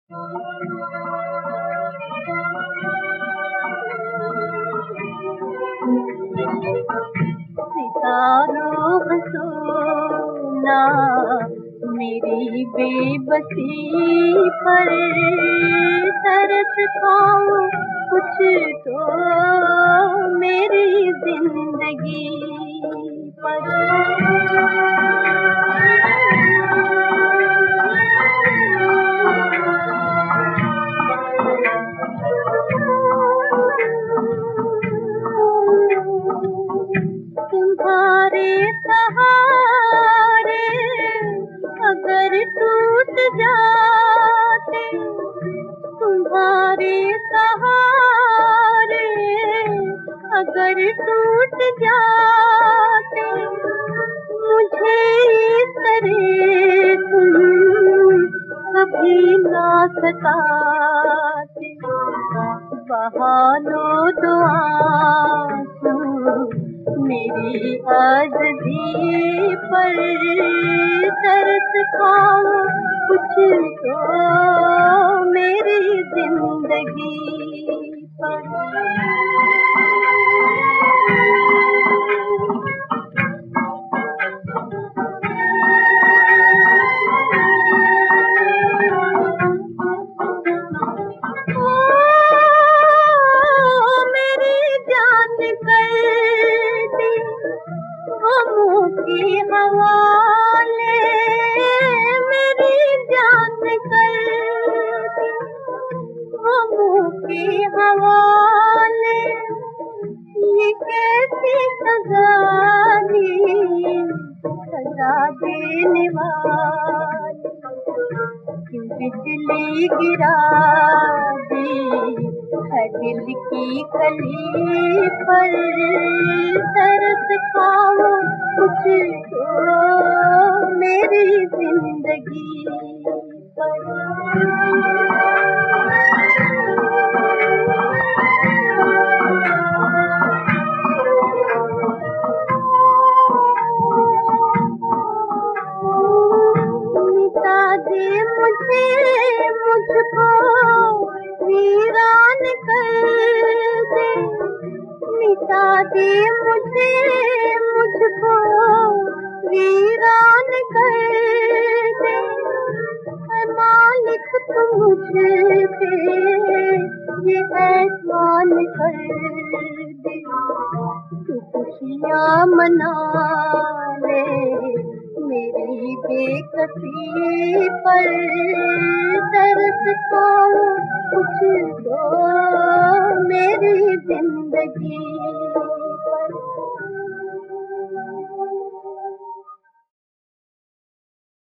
सितारों हंसो ना मेरी बेबसी पर, तरस खाओ कुछ तो मेरी जिंदगी पर। तुम्हारे सहारे अगर टूट जाते, तुम्हारे सहारे अगर टूट जाते, मुझे इस तरह तुम कभी ना सताते। बहा लो दो आंसू मेरी आज़ादी पर, तरस खाओ कुछ तो मेरी जिंदगी पर। गमों की हवाले मेरी जान कर दी, गमों की हवाले। ये कैसी सजा दी, सजा देने वाली। क्यों बिजली गिरा दी है दिल की कली पर, तरस खाओ कुछ तो मेरी जिंदगी पर। मिटा दे मुझे मुझको वीरान कर दे, मिटा दे मुझे मुझको वीरान कर दे। ऐ मालिक तू मुझ पे ये एहसान कर दे। तू खुशियाँ मना ले मेरी बेकसी पर, तरस खाओ कुछ तो मेरी जिंदगी